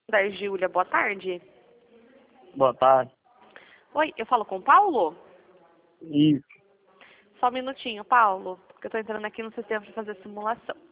Da Júlia, boa tarde. Boa tarde. Oi, eu falo com o Paulo? Isso. Só um minutinho, Paulo, porque eu tô entrando aqui no sistema para fazer simulação.